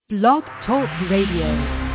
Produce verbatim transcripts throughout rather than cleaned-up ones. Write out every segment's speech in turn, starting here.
Blog Talk Radio.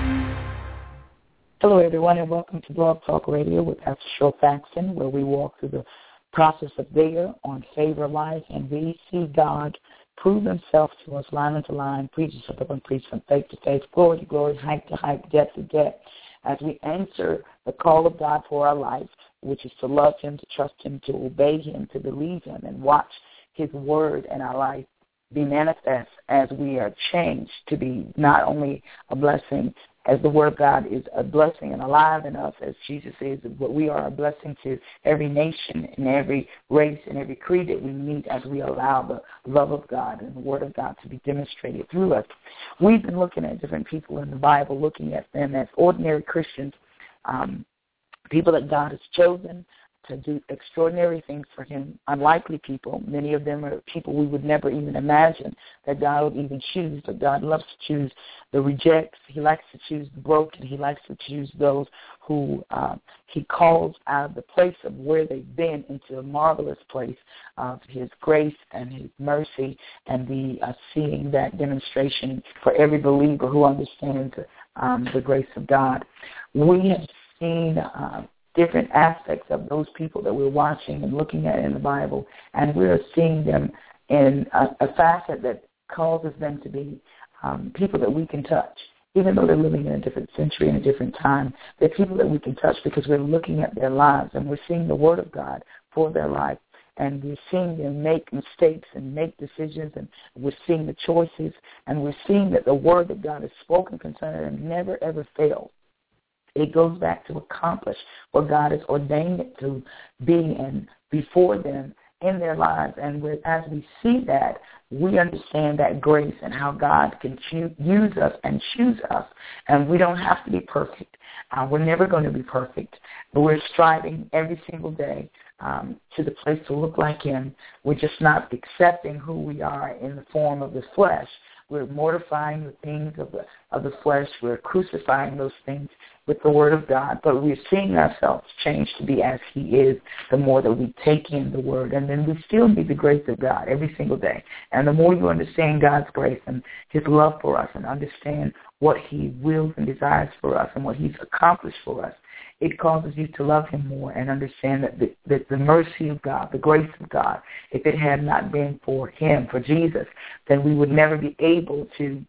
Hello, everyone, and welcome to Blog Talk Radio with Pastor Cheryl Faxon, where we walk through the process of vigor on favor life, and we see God prove himself to us line into line, preach to step and preach from faith to faith, glory to glory, height to height, depth to depth, as we answer the call of God for our life, which is to love him, to trust him, to obey him, to believe him, and watch his word in our life be manifest as we are changed to be not only a blessing, as the word of God is a blessing and alive in us, as Jesus is, but we are a blessing to every nation and every race and every creed that we meet as we allow the love of God and the word of God to be demonstrated through us. We've been looking at different people in the Bible, looking at them as ordinary Christians, um, people that God has chosen to do extraordinary things for him, unlikely people. Many of them are people we would never even imagine that God would even choose, but God loves to choose the rejects. He likes to choose the broken. He likes to choose those who uh, he calls out of the place of where they've been into a marvelous place of his grace and his mercy, and the uh, seeing that demonstration for every believer who understands um, the grace of God. We have seen uh, different aspects of those people that we're watching and looking at in the Bible, and we're seeing them in a, a facet that causes them to be um, people that we can touch. Even though they're living in a different century and a different time, they're people that we can touch because we're looking at their lives and we're seeing the Word of God for their life, and we're seeing them make mistakes and make decisions, and we're seeing the choices, and we're seeing that the Word that God has spoken concerning them never, ever fails. It goes back to accomplish what God has ordained it to be and before them in their lives. And as we see that, we understand that grace and how God can choose, use us and choose us. And we don't have to be perfect. Uh, we're never going to be perfect, but we're striving every single day um, to the place to look like him. We're just not accepting who we are in the form of the flesh. We're mortifying the things of the of the flesh. We're crucifying those things with the Word of God, but we're seeing ourselves change to be as he is the more that we take in the Word. And then we still need the grace of God every single day. And the more you understand God's grace and his love for us and understand what he wills and desires for us and what he's accomplished for us, it causes you to love him more and understand that the, that the mercy of God, the grace of God, if it had not been for him, for Jesus, then we would never be able to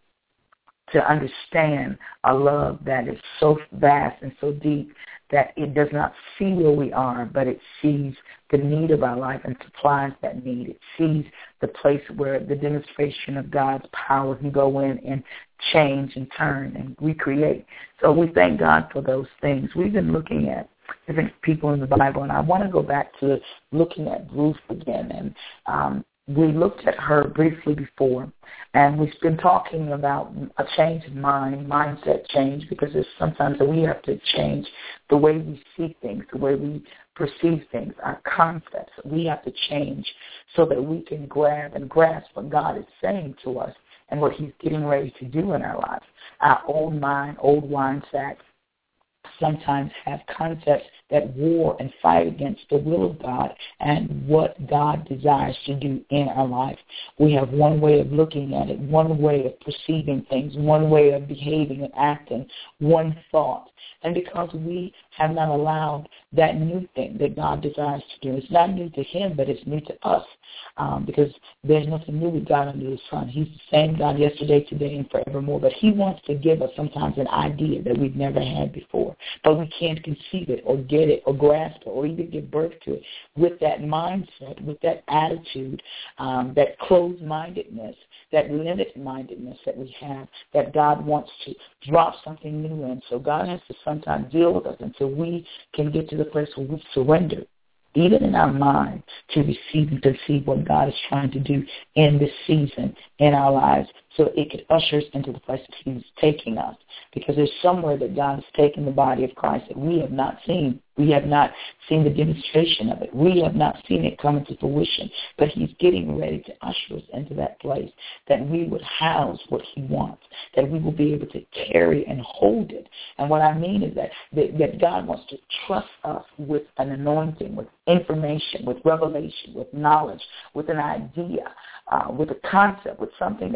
to understand a love that is so vast and so deep that it does not see where we are, but it sees the need of our life and supplies that need. It sees the place where the demonstration of God's power can go in and change and turn and recreate. So we thank God for those things. We've been looking at different people in the Bible, and I want to go back to looking at Ruth again. And um, we looked at her briefly before, and we've been talking about a change of mind, mindset change, because there's sometimes that we have to change the way we see things, the way we perceive things, our concepts. We have to change so that we can grab and grasp what God is saying to us and what he's getting ready to do in our lives. Our old mind, old wine sack, sometimes have concepts that war and fight against the will of God and what God desires to do in our life. We have one way of looking at it, one way of perceiving things, one way of behaving and acting, one thought. And because we have not allowed that new thing that God desires to do, it's not new to him, but it's new to us, um, because there's nothing new with God under the sun. He's the same God yesterday, today, and forevermore. But he wants to give us sometimes an idea that we've never had before, but we can't conceive it or get it or grasp it or even give birth to it with that mindset, with that attitude, um, that closed-mindedness, that limited-mindedness that we have, that God wants to drop something new in. So God has to sometimes deal with us until we can get to the place where we surrender, even in our mind, to receive and conceive what God is trying to do in this season in our lives, so it could usher us into the place that he's taking us. Because there's somewhere that God has taken the body of Christ that we have not seen. We have not seen the demonstration of it. We have not seen it come into fruition. But he's getting ready to usher us into that place that we would house what he wants, that we will be able to carry and hold it. And what I mean is that, that, that God wants to trust us with an anointing, with information, with revelation, with knowledge, with an idea, uh, with a concept, with something that he wants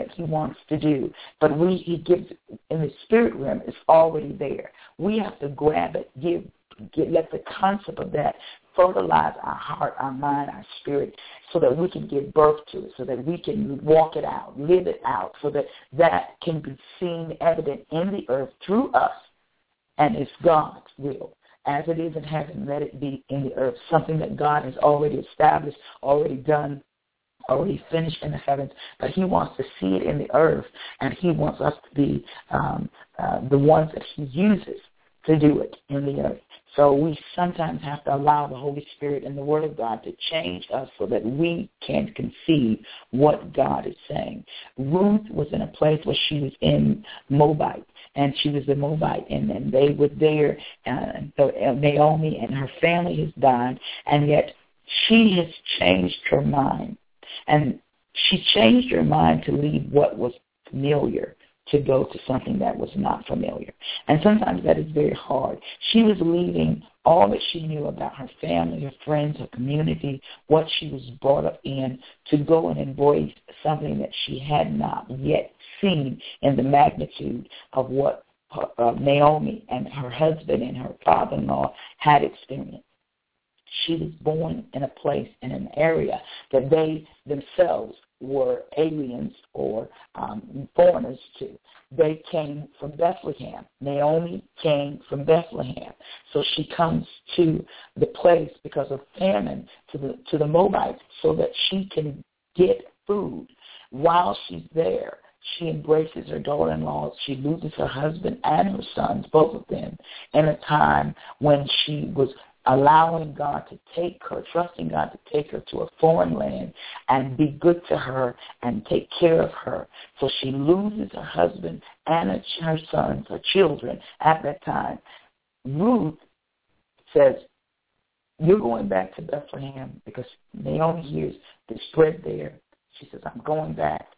wants to do. But we, he gives, in the spirit realm, it's already there. We have to grab it, give, get, let the concept of that fertilize our heart, our mind, our spirit, so that we can give birth to it, so that we can walk it out, live it out, so that that can be seen, evident in the earth through us, and it's God's will. As it is in heaven, let it be in the earth, something that God has already established, already done, already finished in the heavens, but he wants to see it in the earth, and he wants us to be um, uh, the ones that he uses to do it in the earth. So we sometimes have to allow the Holy Spirit and the Word of God to change us so that we can conceive what God is saying. Ruth was in a place where she was in Moabite, and she was a Moabite, and, and they were there. Uh, so Naomi and her family has died, and yet she has changed her mind. And she changed her mind to leave what was familiar to go to something that was not familiar. And sometimes that is very hard. She was leaving all that she knew about her family, her friends, her community, what she was brought up in, to go and embrace something that she had not yet seen in the magnitude of what her, uh, Naomi and her husband and her father-in-law had experienced. She was born in a place, in an area that they themselves were aliens or um, foreigners to. They came from Bethlehem. Naomi came from Bethlehem. So she comes to the place because of famine to the to the Moabites so that she can get food. While she's there, she embraces her daughter-in-law. She loses her husband and her sons, both of them, in a time when she was allowing God to take her, trusting God to take her to a foreign land and be good to her and take care of her. So she loses her husband and her sons, her children at that time. Ruth says, you're going back to Bethlehem, because Naomi hears the spread there. She says, I'm going back.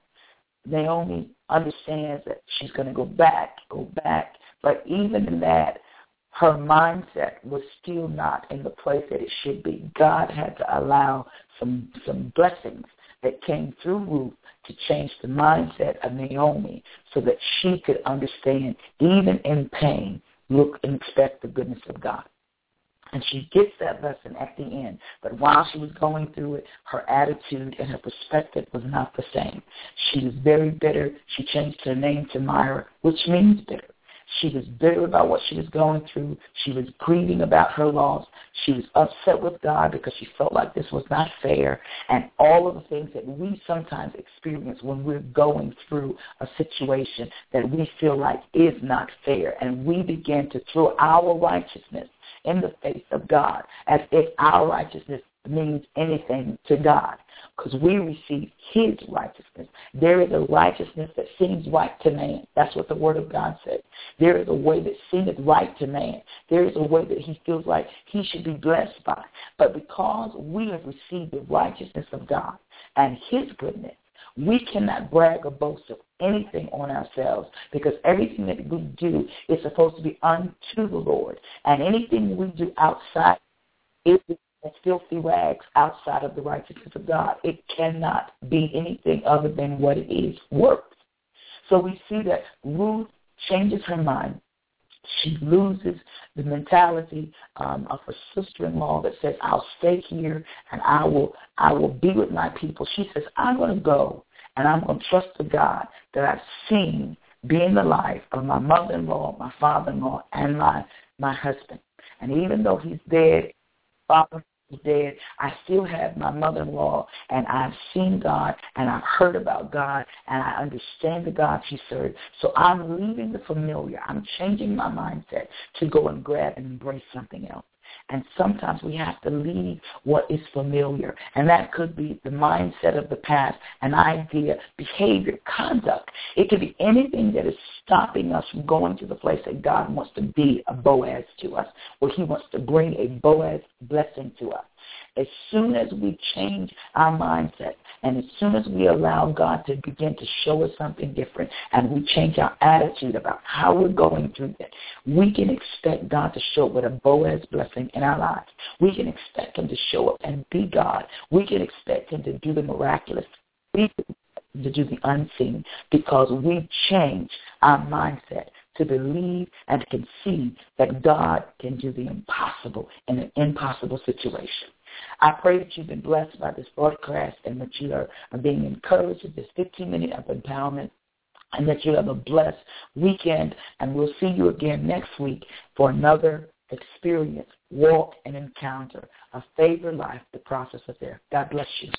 Naomi understands that she's going to go back, go back. But even in that, her mindset was still not in the place that it should be. God had to allow some some blessings that came through Ruth to change the mindset of Naomi so that she could understand, even in pain, look and expect the goodness of God. And she gets that lesson at the end. But while she was going through it, her attitude and her perspective was not the same. She was very bitter. She changed her name to Myra, which means bitter. She was bitter about what she was going through. She was grieving about her loss. She was upset with God because she felt like this was not fair. And all of the things that we sometimes experience when we're going through a situation that we feel like is not fair. And we begin to throw our righteousness in the face of God as if our righteousness means anything to God, because we receive his righteousness. There is a righteousness that seems right to man. That's what the Word of God says. There is a way that seemeth right to man. There is a way that he feels like he should be blessed by. But because we have received the righteousness of God and his goodness, we cannot brag or boast of anything on ourselves, because everything that we do is supposed to be unto the Lord. And anything we do outside is filthy rags outside of the righteousness of God. It cannot be anything other than what it is worth. So we see that Ruth changes her mind. She loses the mentality um, of her sister-in-law that says, I'll stay here and I will I will be with my people. She says, I'm going to go and I'm going to trust the God that I've seen be in the life of my mother-in-law, my father-in-law, and my, my husband. And even though he's dead, father is dead, I still have my mother-in-law, and I've seen God, and I've heard about God, and I understand the God she serves. So I'm leaving the familiar. I'm changing my mindset to go and grab and embrace something else. And sometimes we have to leave what is familiar. And that could be the mindset of the past, an idea, behavior, conduct. It could be anything that is stopping us from going to the place that God wants to be a Boaz to us, where he wants to bring a Boaz blessing to us. As soon as we change our mindset, and as soon as we allow God to begin to show us something different, and we change our attitude about how we're going through that, we can expect God to show up with a Boaz blessing in our lives. We can expect him to show up and be God. We can expect him to do the miraculous. We can expect to do the unseen, because we've changed our mindset to believe and to conceive that God can do the impossible in an impossible situation. I pray that you've been blessed by this broadcast and that you are, are being encouraged with this fifteen minute of empowerment, and that you have a blessed weekend. And we'll see you again next week for another experience, walk, and encounter, a favored life, the process of there. God bless you.